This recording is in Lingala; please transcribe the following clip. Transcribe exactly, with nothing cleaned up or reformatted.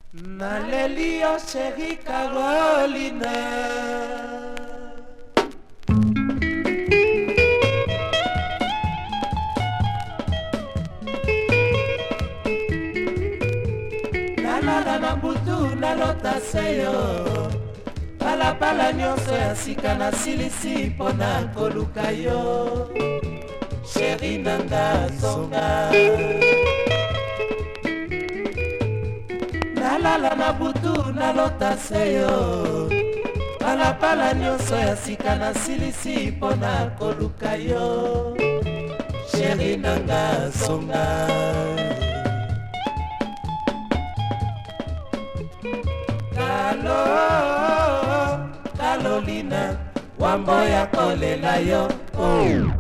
Naleli yo chérie Caroline. Nalala na butu nalota seyo, palapala nyonso ya sika nasilisi mpona koluka yo, chéri nanga zonga. Nalala na butu nalota seyo, palapala nyonso ya sika nasilisi mpona koluka yo, chéri nanga zonga. Kalo, Kalolina, wambo ya kolela yo, oh.